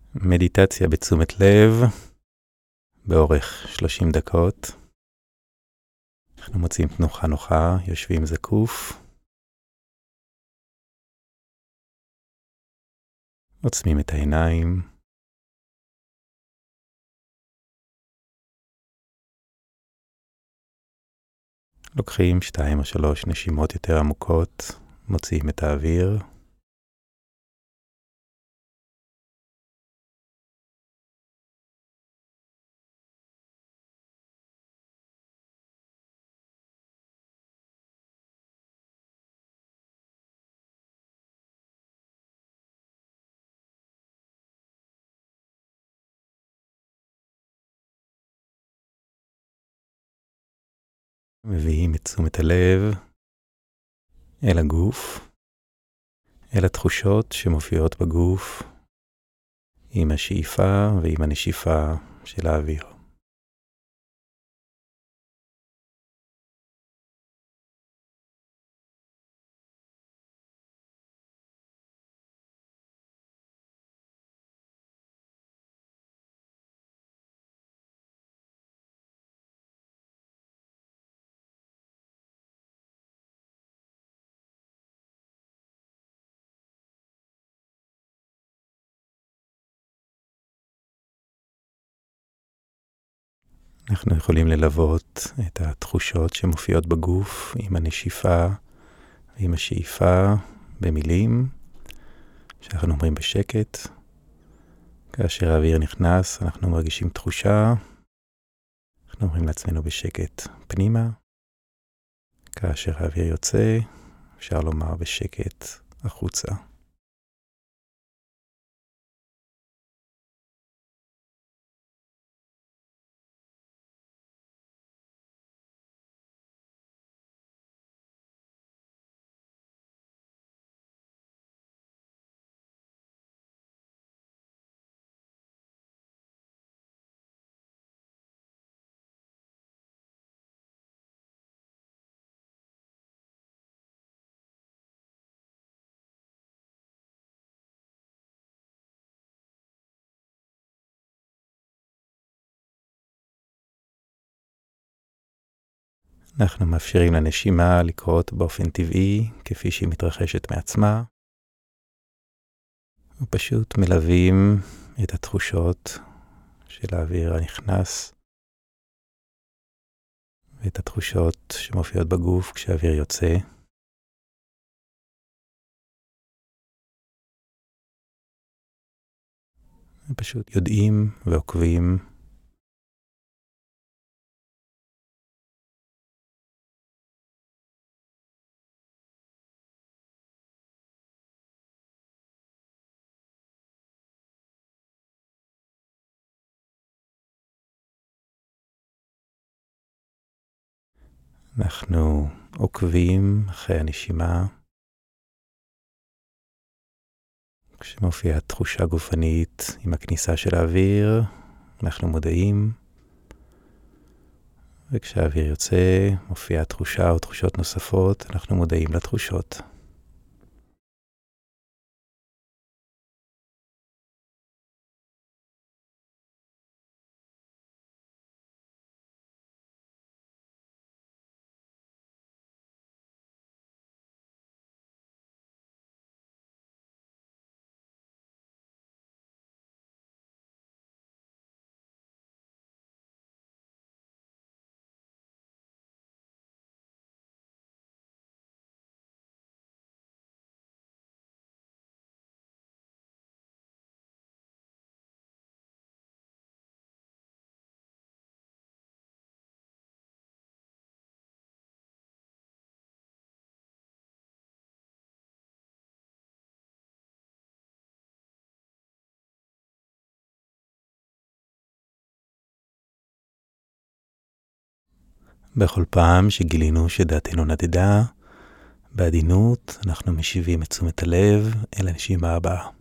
מדיטציה בתשומת לב, באורך 30 דקות. אנחנו מוצאים תנוחה נוחה, יושבים זקוף. עוצמים את העיניים. לוקחים 2 או 3 נשימות יותר עמוקות, מוציאים את האוויר. מביאים את תשומת הלב אל הגוף, אל התחושות שמופיעות בגוף, עם השאיפה ועם הנשיפה של האוויר. אנחנו יכולים ללוות את התחושות שמופיעות בגוף עם הנשיפה ועם השאיפה במילים שאנחנו אומרים בשקט. כאשר האוויר נכנס, אנחנו מרגישים תחושה. אנחנו אומרים לעצמנו בשקט פנימה. כאשר האוויר יוצא, אפשר לומר בשקט החוצה. אנחנו מאפשרים לנשימה לקרות באופן טבעי, כפי שהיא מתרחשת מעצמה. ופשוט מלווים את התחושות של האוויר הנכנס, ואת התחושות שמופיעות בגוף כשהאוויר יוצא. פשוט יודעים ועוקבים. אנחנו עוקבים אחרי הנשימה. כשמופיעה תחושה גופנית עם הכניסה של האוויר, אנחנו מודעים. וכשהאוויר יוצא, מופיעה תחושה או תחושות נוספות, אנחנו מודעים לתחושות. בכל פעם שגילינו שדעתנו נדדה, בעדינות אנחנו משיבים את תשומת הלב אל הנשימה הבאה.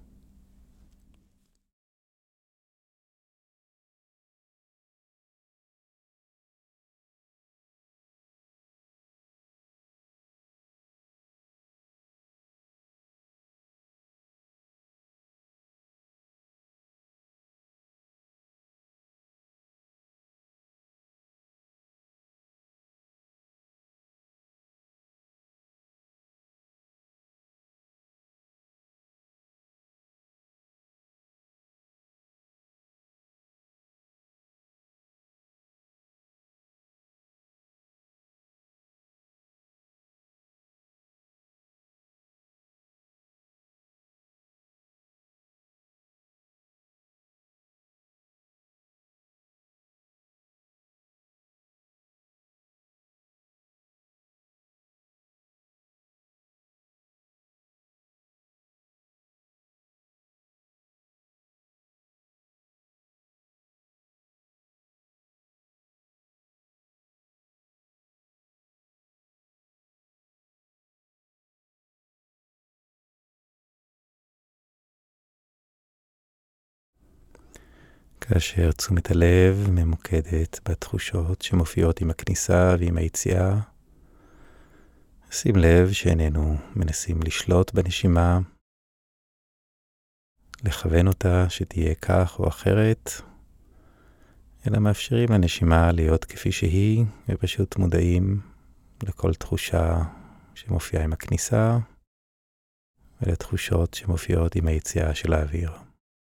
כאשר תשומת הלב ממוקדת בתחושות שמופיעות עם הכניסה ועם היציאה, שים לב שאיננו מנסים לשלוט בנשימה, לכוון אותה שתהיה כך או אחרת, אלא מאפשרים לנשימה להיות כפי שהיא, ופשוט מודעים לכל תחושה שמופיעה עם הכניסה, ולתחושות שמופיעות עם היציאה של האוויר.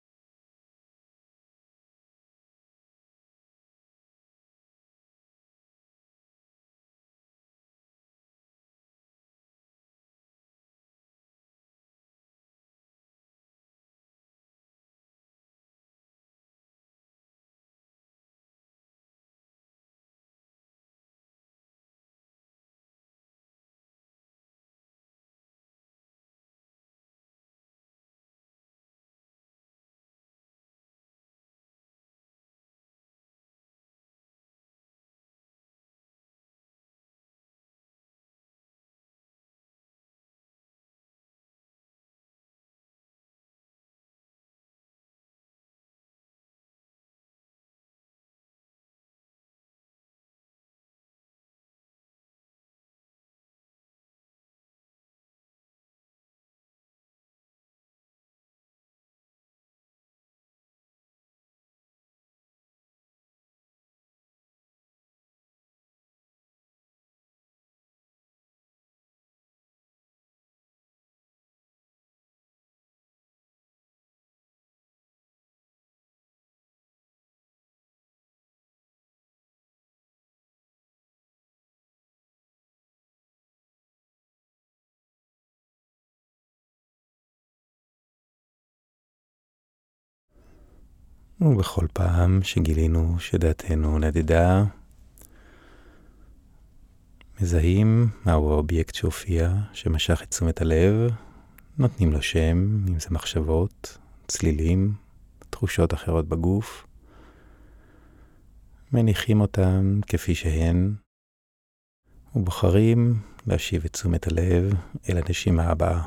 ובכל פעם שגילינו שדעתנו נדדה, מזהים מהו האובייקט שהופיע, שמשך את תשומת הלב, נותנים לו שם, אם זה מחשבות, צלילים, תחושות אחרות בגוף, מניחים אותם כפי שהן, ובוחרים להשיב את תשומת הלב אל הנשימה הבאה.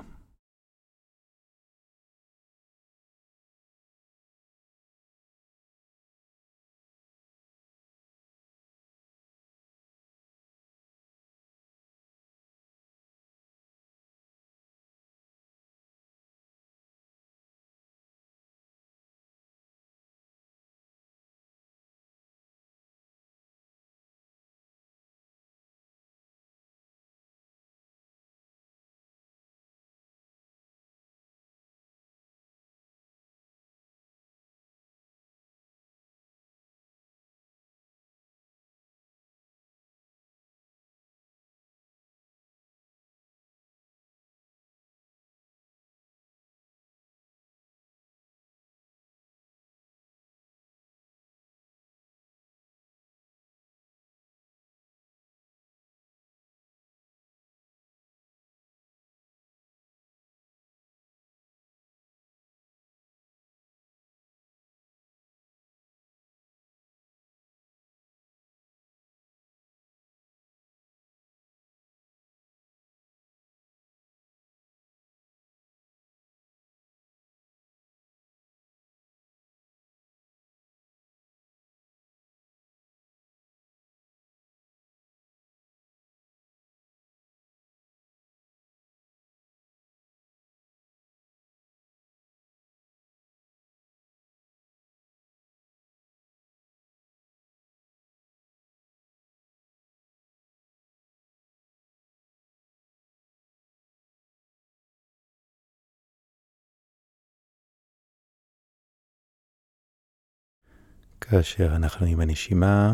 כאשר אנחנו עם הנשימה,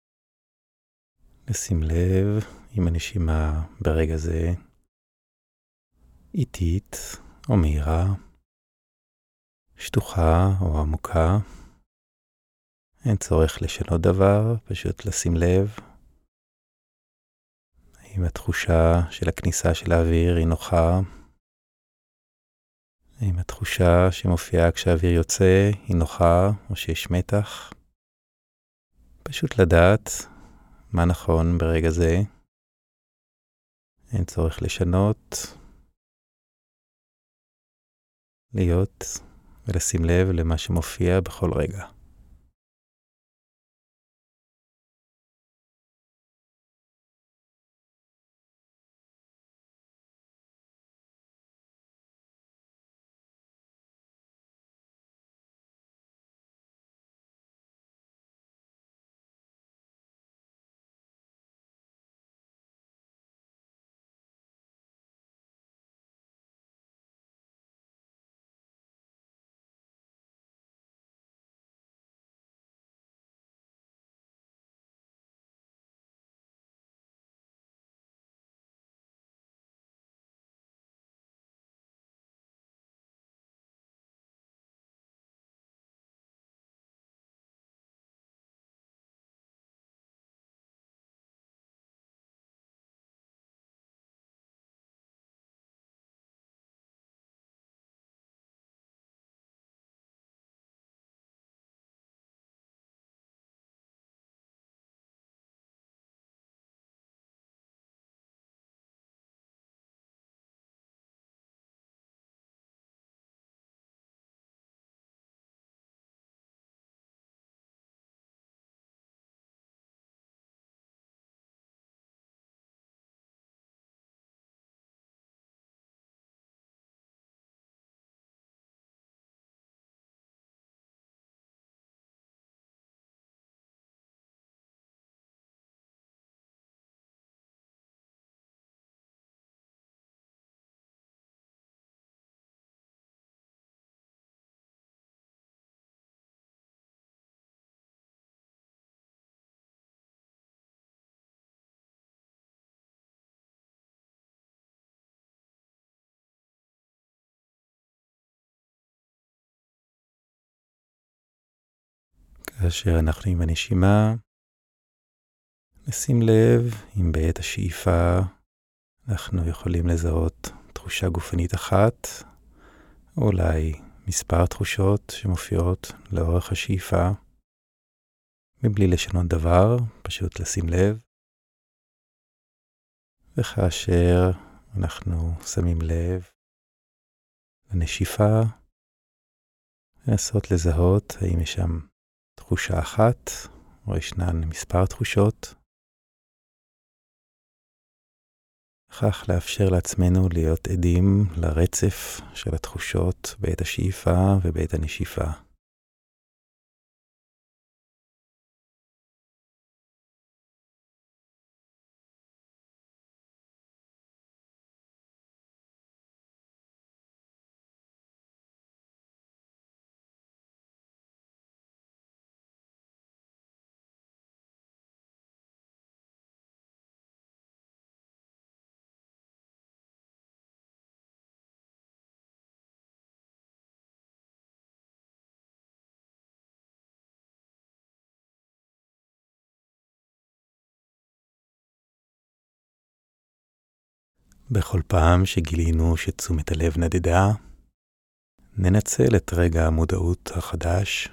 נשים לב עם הנשימה ברגע זה איטית או מהירה, שטוחה או עמוקה. אין צורך לשנות דבר, פשוט לשים לב האם התחושה של הכניסה של האוויר היא נוחה, האם התחושה שמופיעה כשהאוויר יוצא היא נוחה או שיש מתח. פשוט לדעת מה נכון ברגע זה. אין צורך לשנות, להיות ולשים לב למה שמופיע בכל רגע. כאשר אנחנו עם הנשימה, נשים לב אם בעת השאיפה אנחנו יכולים לזהות תחושה גופנית אחת, אולי מספר תחושות שמופיעות לאורך השאיפה, מבלי לשנות דבר, פשוט לשים לב. וכאשר אנחנו שמים לב לנשיפה, לנסות לזהות האם יש שם תחושה אחת או ישנן מספר תחושות. וכך לאפשר לעצמנו להיות עדים לרצף של התחושות בעת השאיפה ובעת הנשיפה. בכל פעם שגילינו שתשומת הלב נדדה, ננצל את רגע המודעות החדש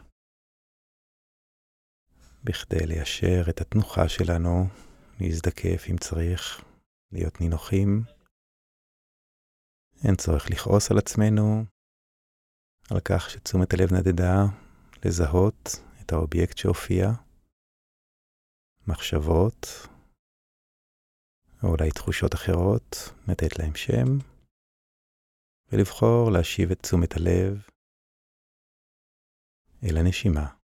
בכדי ליישר את התנוחה שלנו, להזדקף אם צריך, להיות נינוחים. אין צורך לכעוס על עצמנו, על כך שתשומת הלב נדדה, לזהות את האובייקט שהופיע, מחשבות, או אולי תחושות אחרות, לתת להם שם, ולבחור להשיב את תשומת הלב אל הנשימה.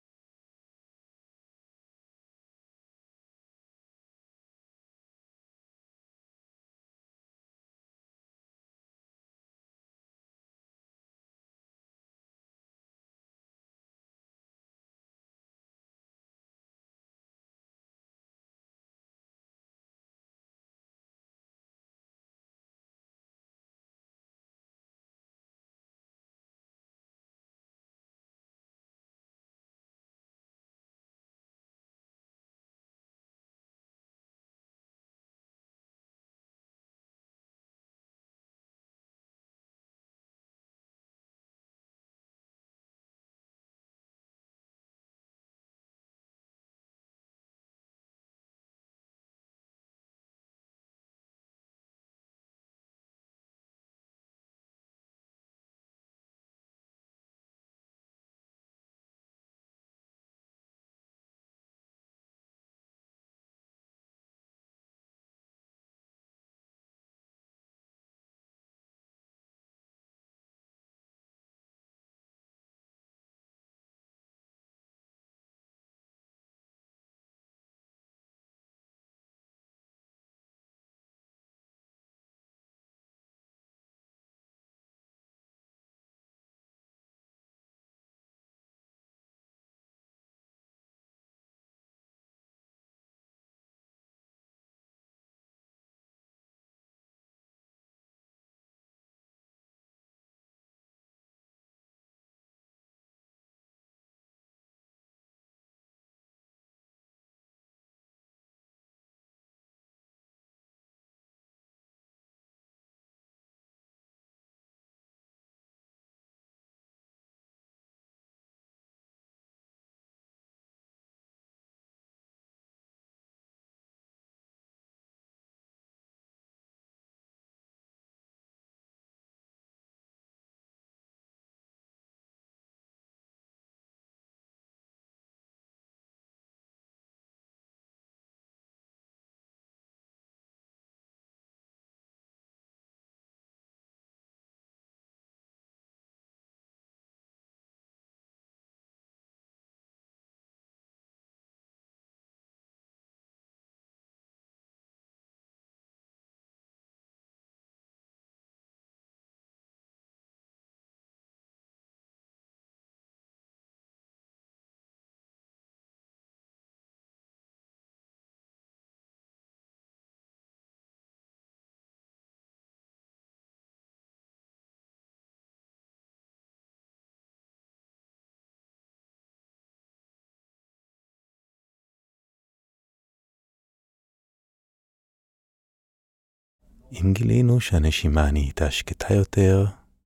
אם גילינו שהנשימה נהייתה שקטה יותר,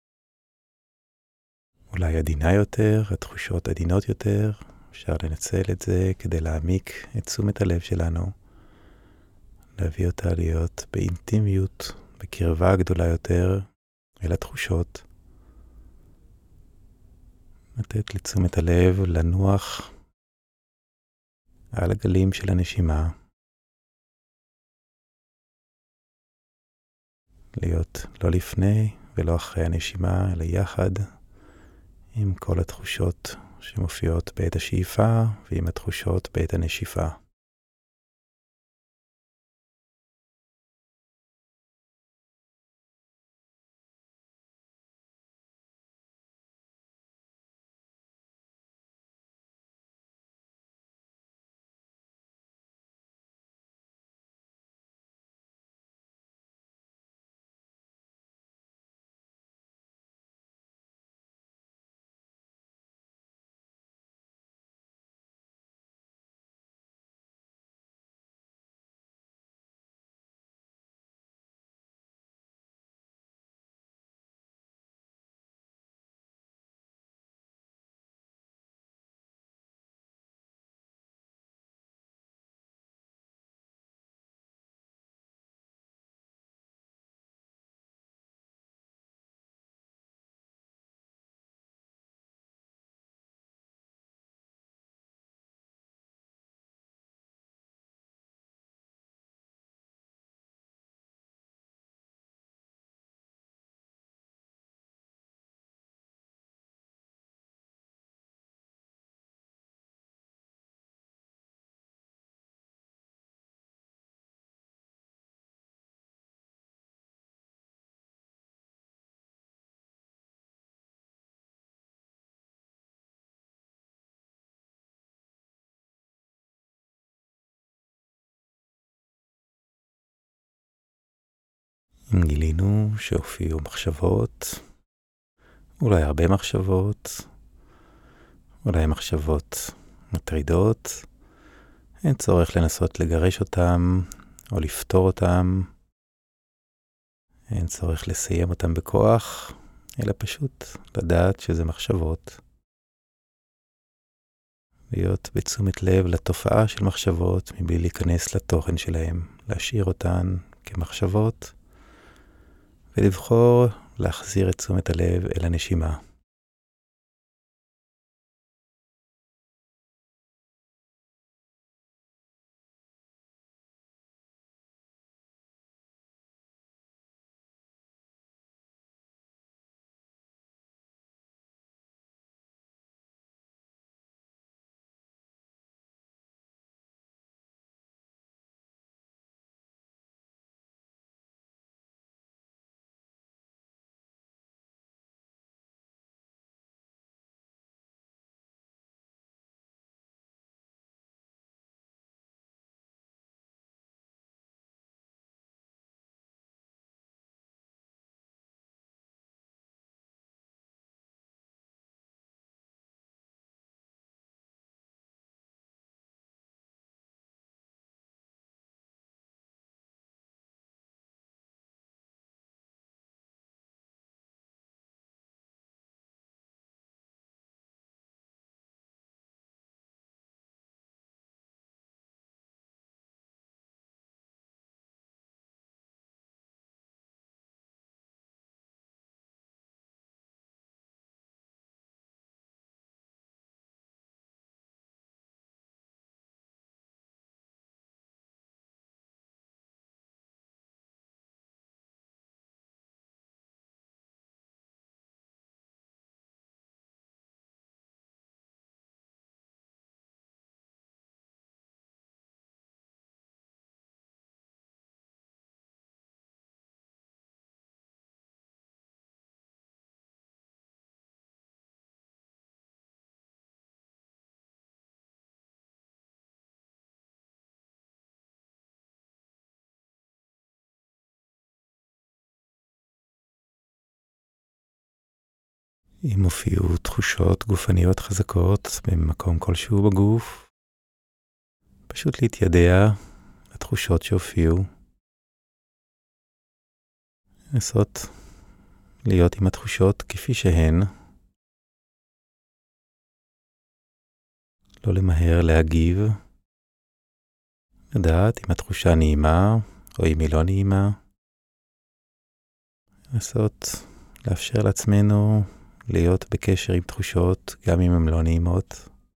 אולי עדינה יותר, התחושות עדינות יותר, אפשר לנצל את זה כדי להעמיק את תשומת הלב שלנו, להביא אותה להיות באינטימיות, בקרבה גדולה יותר אל התחושות, לתת לתשומת הלב לנוח על הגלים של הנשימה, להיות לא לפני ולא אחרי הנשימה, אלא יחד עם כל התחושות שמופיעות בעת השאיפה ועם התחושות בעת הנשיפה. אם גילינו שהופיעו מחשבות, אולי הרבה מחשבות, אולי מחשבות מטרידות, אין צורך לנסות לגרש אותם או לפתור אותם, אין צורך לסיים אותם בכוח, אלא פשוט לדעת שזה מחשבות. להיות בתשומת לב לתופעה של מחשבות מבלי להיכנס לתוכן שלהם, להשאיר אותן כמחשבות, ולבחור להחזיר את תשומת הלב אל הנשימה. אם הופיעו תחושות גופניות חזקות במקום כלשהו בגוף, פשוט להתיידע לתחושות שהופיעו, לנסות להיות עם התחושות כפי שהן, לא למהר להגיב, לדעת אם התחושה נעימה או אם היא לא נעימה, לנסות לאפשר לעצמנו להיות בקשר עם תחושות גם אם הן לא נעימות.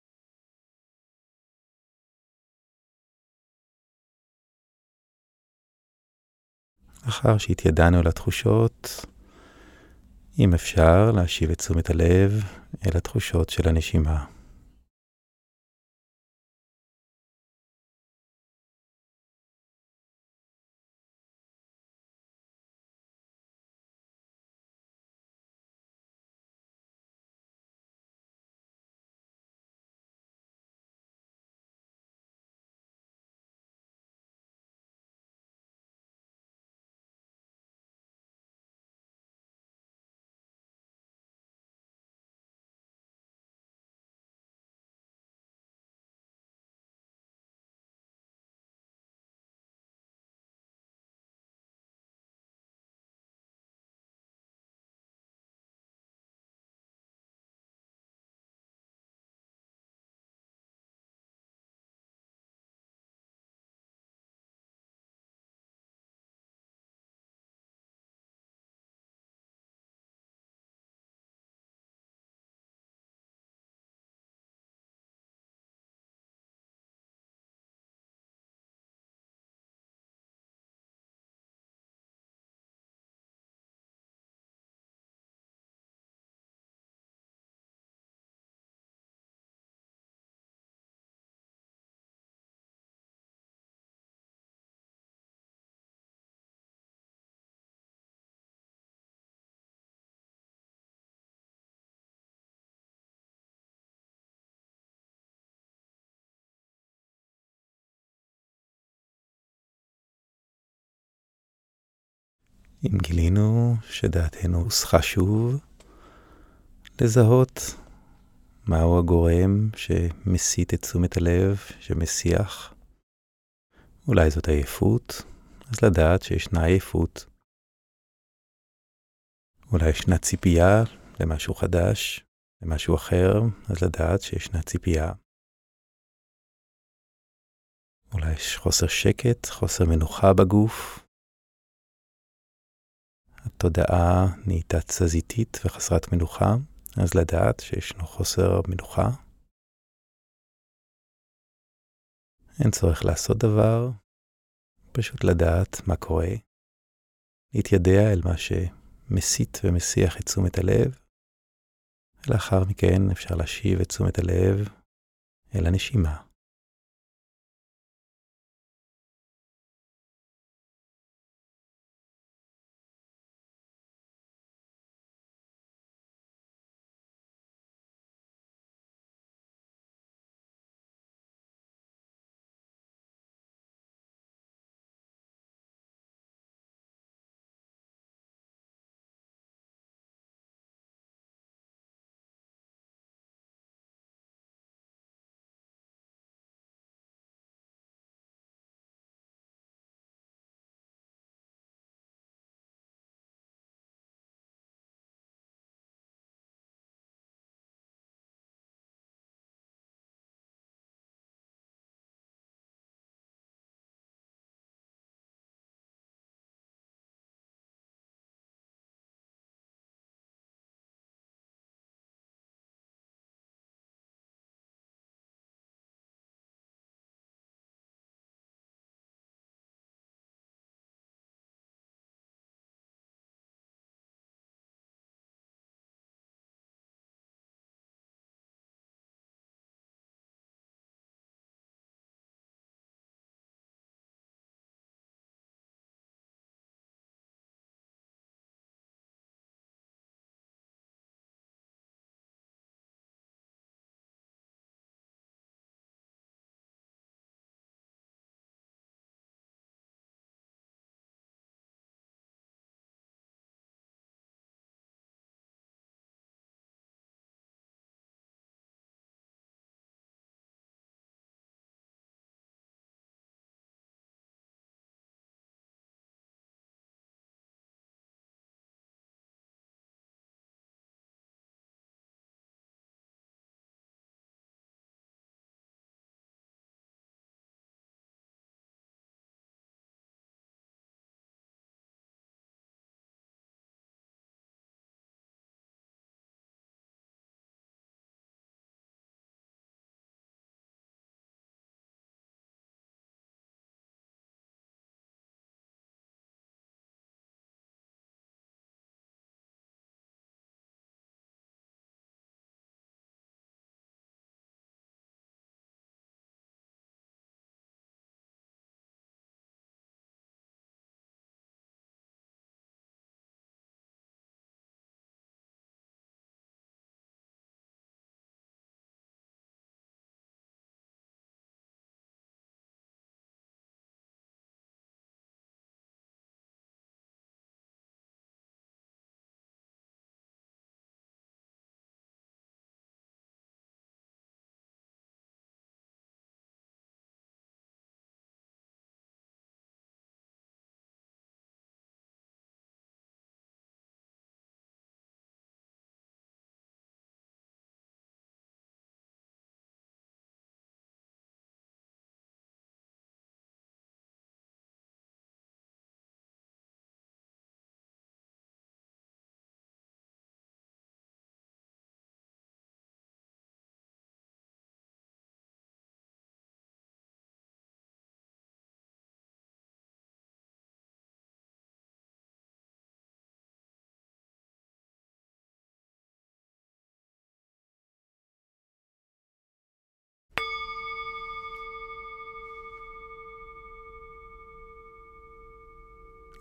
אחר שהתיידענו לתחושות, אם אפשר להשיב את תשומת הלב אל התחושות של הנשימה. אם גילינו שדעתנו הוסחה שוב, לזהות מהו הגורם שמסיט את תשומת הלב, שמסיח. אולי זאת עייפות, אז לדעת שישנה עייפות. אולי ישנה ציפייה למשהו חדש, למשהו אחר, אז לדעת שישנה ציפייה. אולי יש חוסר שקט, חוסר מנוחה בגוף. התודעה נהייתה תזזיתית וחסרת מנוחה, אז לדעת שישנו חוסר מנוחה. אין צורך לעשות דבר, פשוט לדעת מה קורה. להתיידע אל מה שמסיט ומסיח את תשומת הלב, ולאחר מכן אפשר להשיב את תשומת הלב אל הנשימה.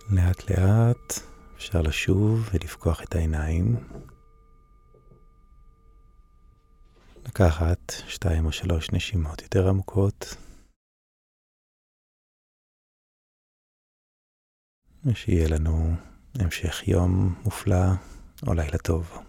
לאט לאט אפשר לשוב ולפקוח את העיניים. לקחת 2 או 3 נשימות יותר עמוקות. ושיהיה לנו המשך יום מופלא או לילה טוב.